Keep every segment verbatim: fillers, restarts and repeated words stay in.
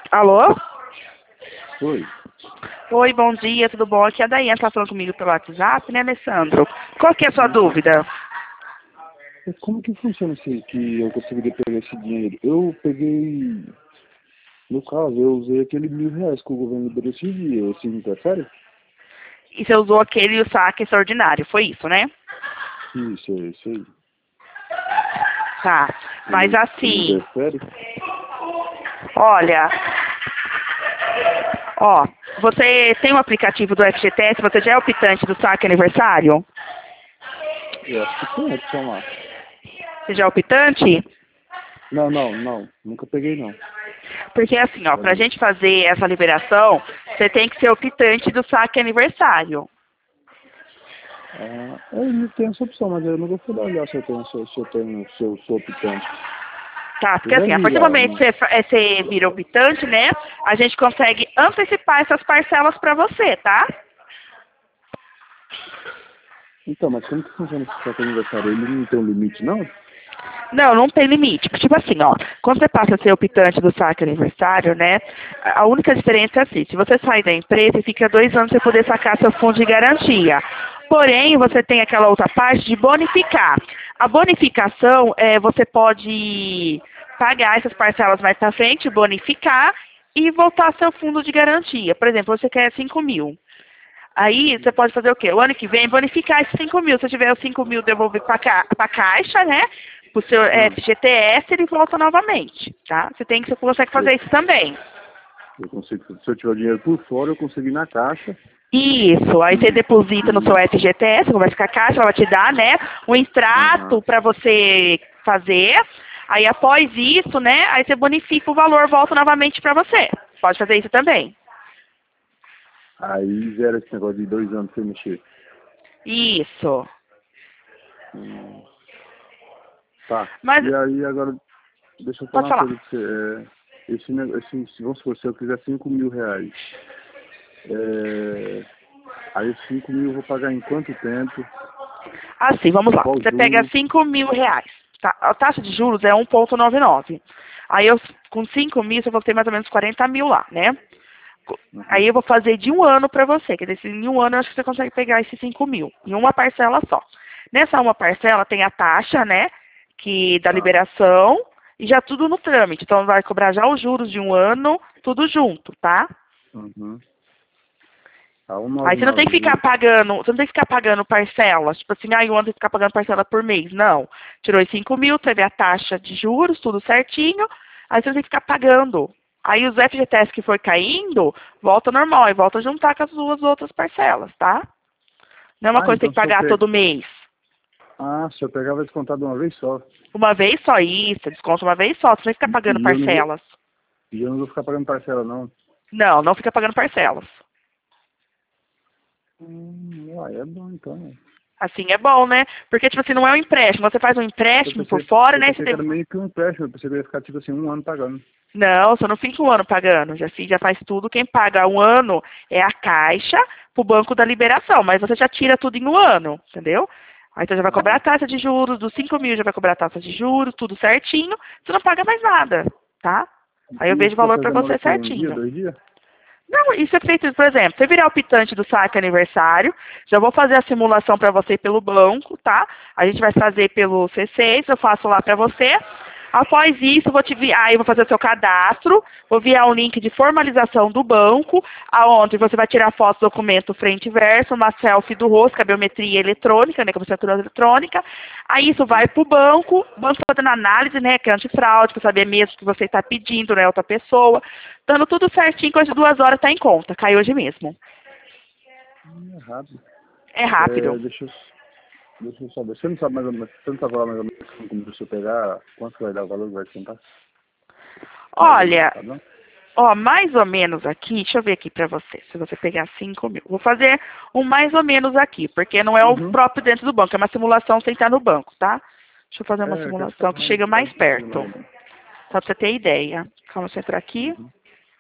Alô? Oi. Oi, bom dia, tudo bom? Aqui é a Daiane, tá falando comigo pelo WhatsApp, né, Alessandro? Qual que é a sua dúvida? Como que funciona esse, que eu conseguiria pegar esse dinheiro? Eu peguei, no caso, eu usei aquele mil reais que o governo liberou esse dia, esse interfere? E você usou aquele saque extraordinário, foi isso, né? Isso, é isso aí. Tá, mas Ele, ele assim, interfere? olha, ó, você tem um aplicativo do F G T S, você já é optante do saque aniversário? Eu acho que tem opção lá. Você já é optante? Não, não, não. Nunca peguei, não. Porque assim, ó, pra Ali. gente fazer essa liberação, você tem que ser optante do saque aniversário. Ah, eu não tenho essa opção, mas eu nunca fui lá olhar se eu tenho, se eu, se eu tenho, se eu sou optante. Tá, Eu porque já assim, a vi partir do lá. momento Não. que você, fa- eh, você vira optante, né, a gente consegue antecipar essas parcelas pra você, tá? Então, mas como que funciona esse saque aniversário? Ele não tem um limite, não? Não, não tem limite. Tipo assim, ó, quando você passa a ser optante do saque aniversário, né, a única diferença é assim, se você sair da empresa e fica dois anos você poder sacar seu fundo de garantia. Porém, você tem aquela outra parte de bonificar. A bonificação, é, você pode pagar essas parcelas mais pra frente, bonificar e voltar seu fundo de garantia. Por exemplo, você quer cinco mil. Aí você pode fazer o quê? O ano que vem bonificar esses cinco mil. Se tiver os cinco mil devolver para ca a caixa, né? Para o seu Ah, F G T S, ele volta novamente, tá? Você tem que, você consegue eu, fazer isso também. eu consigo, se eu tiver o dinheiro por fora, eu consigo ir na caixa Isso, aí você e... deposita no seu e F G T S, vai ficar a caixa, ela vai te dar, né, um extrato aham. para você fazer. Aí após isso, né, aí você bonifica o valor, volta novamente para você. Pode fazer isso também. Aí zera esse negócio de dois anos sem mexer. Isso. Hum, tá. Mas, E aí agora, deixa eu pode falar uma falar. coisa pra você. É, esse, nego- esse, se vamos supor, se eu quiser cinco mil reais, é, aí os cinco mil eu vou pagar em quanto tempo? Assim, vamos lá. Qual Você pega juro? cinco mil reais. Tá? A taxa de juros é um vírgula noventa e nove. Aí eu, com cinco mil, eu vou ter mais ou menos quarenta mil lá, né? Aí Uhum. eu vou fazer de um ano para você. Quer dizer, em um ano eu acho que você consegue pegar esses cinco mil. Em uma parcela só. Nessa uma parcela tem a taxa, né? Que da Tá. liberação e já tudo no trâmite. Então vai cobrar já os juros de um ano, tudo junto, tá? Uhum. Tá, Aí você não tem que cento e noventa e nove ficar juros. pagando, você não tem que ficar pagando parcelas, tipo assim, ah, eu ando tem que ficar pagando parcela por mês. Não. Tirou os cinco mil, teve a taxa de juros, tudo certinho, aí você não tem que ficar pagando. Aí os F G T S que for caindo, volta normal, e volta a juntar com as duas outras parcelas, tá? Não é uma Ah, coisa que tem então que se eu pagar pegar... todo mês. Ah, se eu pegar vai descontar de uma vez só. Uma vez só isso, desconto uma vez só, você não tem que ficar pagando E eu não vou, parcelas. e eu não vou ficar pagando parcela, não. Não, não fica pagando parcelas. Hum, ah, é bom então. Né? Assim é bom, né? Porque, tipo assim, não é um empréstimo. Você faz um Eu empréstimo por pensei, fora, eu né? Você pensei que tem. era meio que um empréstimo, eu pensei que eu ia ficar tipo assim, um ano pagando. Não, você não fica um ano pagando. Já, fi- já faz tudo. Quem paga um ano é a Caixa pro Banco da Liberação. Mas você já tira tudo em um ano, entendeu? Aí você já vai cobrar a Aham. taxa de juros, dos cinco mil já vai cobrar a taxa de juros, tudo certinho. Você não paga mais nada, tá? Aí eu E vejo esse o valor processo pra demora o você quê? Um dia, certinho. dois dias? Não, isso é feito, por exemplo, você virar optante do saque aniversário, já vou fazer a simulação para você pelo banco, tá? A gente vai fazer pelo C seis, eu faço lá para você. Após isso, eu vou te enviar, aí eu vou fazer o seu cadastro, vou enviar um link de formalização do banco, aonde você vai tirar foto do documento frente e verso, uma selfie do rosto, com a biometria eletrônica, né, com a assinatura eletrônica. Aí isso vai para o banco, o banco fazendo análise, né, que é antifraude, para saber mesmo que você está pedindo, né, outra pessoa. Dando tudo certinho, coisa de duas horas está em conta, cai hoje mesmo. Hum, é rápido. É É, rápido. deixa eu, deixa eu saber. Você não sabe mais ou menos, você não sabe falar mais ou menos como se eu pegar, quanto vai dar o valor que vai descontar? Mais ou menos, Olha, sabe não? ó, mais ou menos aqui, deixa eu ver aqui pra você, se você pegar cinco mil. Vou fazer um mais ou menos aqui, porque não é o Uhum. próprio dentro do banco, é uma simulação sem estar no banco, tá? Deixa eu fazer uma É, eu quero simulação saber que mais, chega mais quero saber perto, mais. só pra você ter ideia. Calma, deixa eu entrar aqui. Uhum.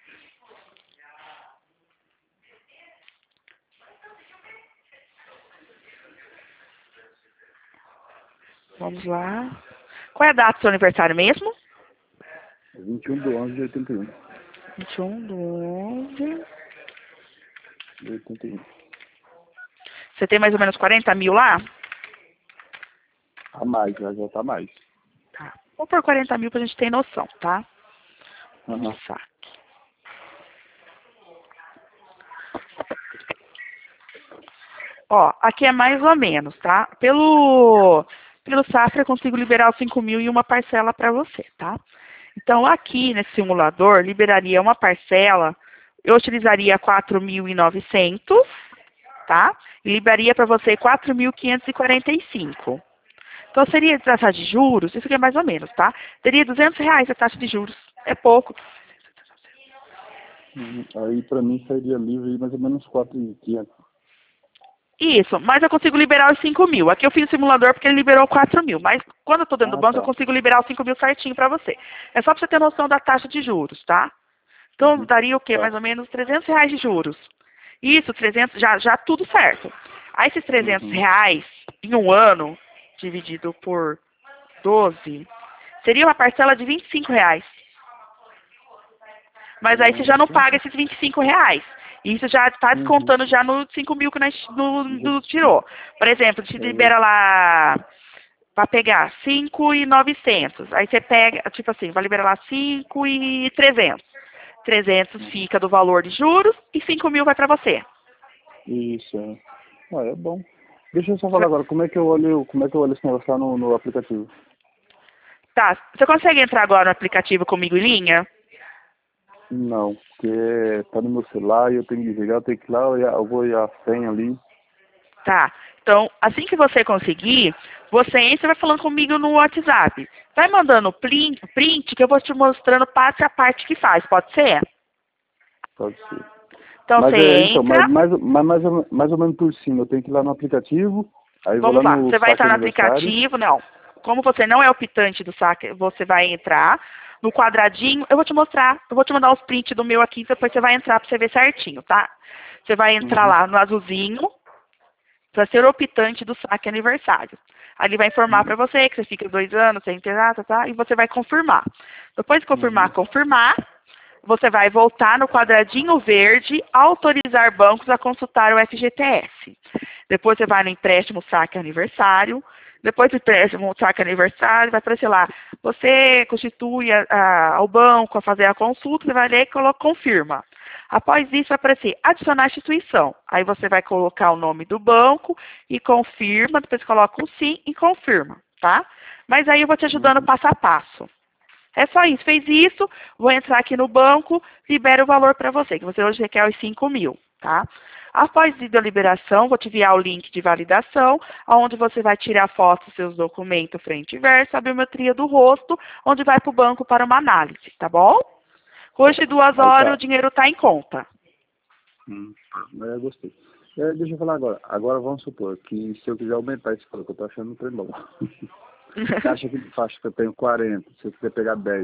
Vamos lá. Qual é a data do seu aniversário mesmo? vinte e um de onze de oitenta e um. vinte e um do onze. oitenta e um. Você tem mais ou menos quarenta mil lá? A mais, já já tá mais. Tá. Vou por quarenta mil pra gente ter noção, tá? Aham. Saque. Ó, aqui é mais ou menos, tá? Pelo, pelo Safra eu consigo liberar os cinco mil e uma parcela para você, tá? Então, aqui nesse simulador, liberaria uma parcela, eu utilizaria quatro mil e novecentos, tá? E liberaria para você quatro mil quinhentos e quarenta e cinco. Então, seria taxa de juros, isso aqui é mais ou menos, tá? Teria duzentos reais a taxa de juros, é pouco. Uhum. Aí pra mim sairia livre mais ou menos quatro mil e quinhentos. Isso, mas eu consigo liberar os cinco mil. Aqui eu fiz o simulador porque ele liberou quatro mil, mas quando eu estou dentro do Ah, banco tá. eu consigo liberar os cinco mil certinho para você. É só para você ter noção da taxa de juros, tá? Então Uhum. daria o quê? Tá. Mais ou menos trezentos reais de juros. Isso, trezentos, já, já tudo certo. Aí esses trezentos Uhum. reais em um ano, dividido por doze, seria uma parcela de vinte e cinco reais. Mas aí você já Uhum. não paga esses vinte e cinco reais. Isso já está Uhum. descontando já nos cinco mil que nós no, no, tirou. Por exemplo, te É. libera lá para pegar cinco mil e novecentos. Aí você pega, tipo assim, vai liberar lá cinco mil e trezentos. trezentos Uhum. fica do valor de juros e cinco mil vai para você. Isso, é. Ah, é bom. Deixa eu só falar agora, como é que eu olho, como é que eu olho esse negócio lá no, no aplicativo? Tá, você consegue entrar agora no aplicativo Comigo em Linha? Não, porque tá no meu celular e eu tenho que desligar, eu tenho que ir lá, eu, eu vou ir a senha ali. Tá. Então, assim que você conseguir, você entra e vai falando comigo no WhatsApp. Vai mandando print, print que eu vou te mostrando parte a parte que faz, pode ser? Pode ser. Então, Mas você é, então, mas, entra, mais, mas mais, ou, mais ou menos por cima, eu tenho que ir lá no aplicativo, aí vou lá vamos lá, no você vai saque entrar no aniversário. aplicativo, não. Como você não é optante do saque, você vai entrar no quadradinho, eu vou te mostrar, eu vou te mandar os prints do meu aqui, depois você vai entrar para você ver certinho, tá? Você vai entrar Uhum. lá no azulzinho, para ser optante do saque aniversário. Aí ele vai informar para você que você fica dois anos sem ter nada, tá? E você vai confirmar. Depois de confirmar, Uhum. confirmar, você vai voltar no quadradinho verde, autorizar bancos a consultar o F G T S. Depois você vai no empréstimo saque aniversário. Depois do empréstimo saque aniversário, vai aparecer lá, você constitui a, a, ao banco a fazer a consulta, você vai ler e coloca confirma. Após isso, vai aparecer adicionar instituição. Aí você vai colocar o nome do banco e confirma, depois coloca um sim e confirma, tá? Mas aí eu vou te ajudando Uhum. passo a passo. É só isso. Fez isso, vou entrar aqui no banco, libera o valor para você, que você hoje requer os cinco mil, tá? Após a liberação, vou te enviar o link de validação, onde você vai tirar foto dos seus documentos frente e verso, a biometria do rosto, onde vai para o banco para uma análise, tá bom? Hoje, duas Aí horas, o tá. dinheiro está em conta. Hum. Mas eu gostei. É, deixa eu falar agora. Agora vamos supor que se eu quiser aumentar esse valor, que eu tô achando um trem bom. Você acha que faixa que eu tenho quarenta, se eu quiser pegar dez?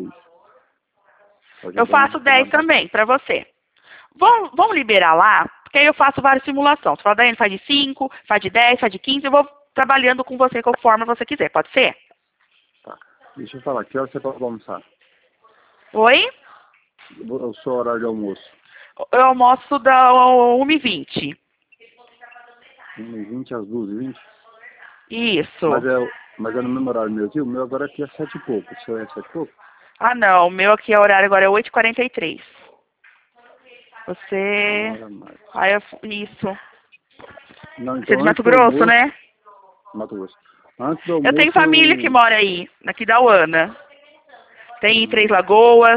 Pode Eu dar uma faço dez adicionada. também para você. Vamos, vamos liberar lá, porque aí eu faço várias simulações. Você fala, Daiane, faz de cinco, faz de dez, faz de quinze, eu vou trabalhando com você conforme você quiser, pode ser? Tá. Deixa eu falar, que hora você pode almoçar? Oi? O seu horário de almoço? Eu almoço da uma e vinte. uma e vinte às duas e vinte? Mas Isso. é, mas é no mesmo horário meu, viu? O meu agora aqui é sete e pouco. O seu é sete e pouco? Ah, não, o meu aqui é horário agora é oito e quarenta e três. Uma Você... hora a mais. Ah, eu... Isso. Não, Você é então de antes Mato do Grosso, almoço... né? Mato Grosso. Antes do Eu tenho almoço família que eu... mora aí, aqui da Uana. Tem em Três Hum, Lagoas.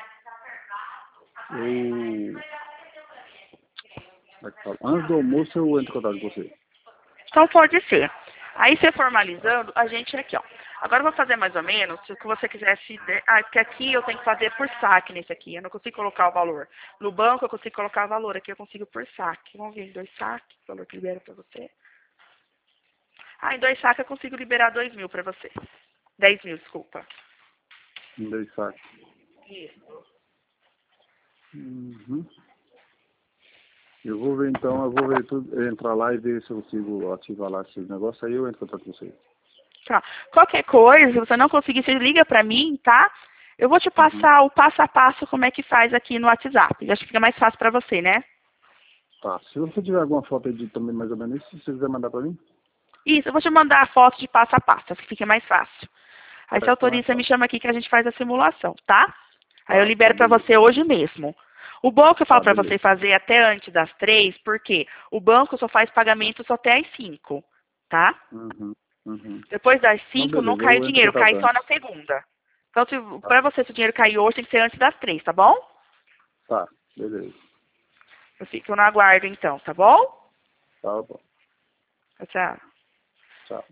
eu... como é que fala? Antes do almoço eu entro em contato com você. Então pode ser. Aí você formalizando, a gente aqui, ó. Agora eu vou fazer mais ou menos, se o que você quisesse... Ah, porque aqui eu tenho que fazer por saque nesse aqui. Eu não consigo colocar o valor. No banco eu consigo colocar o valor. Aqui eu consigo por saque. Vamos ver em dois saques, o valor que libera pra você. Ah, em dois saques eu consigo liberar dois mil pra você. Dez mil, desculpa. Um dois sacos. Isso. Uhum. Eu vou ver então, eu vou ver tudo, entrar lá e ver se eu consigo ativar lá esse negócio, aí eu entro em contato com você. Tá. Qualquer coisa, se você não conseguir, você liga pra mim, tá? Eu vou te passar uhum. o passo a passo como é que faz aqui no WhatsApp. Acho que fica mais fácil para você, né? Tá. Se você tiver alguma foto aí de também mais ou menos isso, se você quiser mandar para mim? Isso, eu vou te mandar a foto de passo a passo, que fica mais fácil. Aí você autoriza, me chama aqui que a gente faz a simulação, tá? Aí eu libero para você hoje mesmo. O bom que eu falo para você fazer até antes das três, porque o banco só faz pagamento só até às cinco, tá? Uhum, uhum. Depois das cinco não, não cai o dinheiro, cai só na segunda. Então, se, tá. para você, se o dinheiro cair hoje, tem que ser antes das três, tá bom? Tá, beleza. Eu fico no aguardo, então, tá bom? Tá bom. Tchau.